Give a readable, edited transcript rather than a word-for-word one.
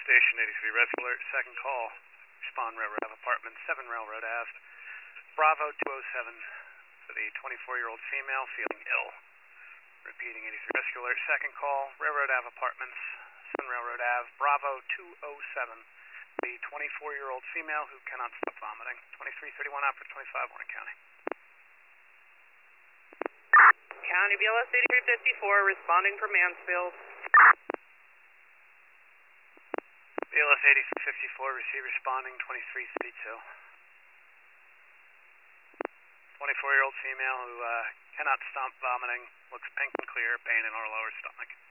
Station 83 Rescue Alert, second call. Respond Railroad Ave, Apartment 7 Railroad Ave. Bravo 207 for the 24-year-old female feeling ill. Repeating 83 Rescue Alert, second call. Railroad Ave, Apartments 7 Railroad Ave. Bravo 207. The 24-year-old female who cannot stop vomiting. 2331 out for 25 Warren County. County BLS 8354 responding from Mansfield. BLS 8354, receive responding 2332. 24-year-old female who cannot stop vomiting, looks pink and clear, pain in her lower stomach.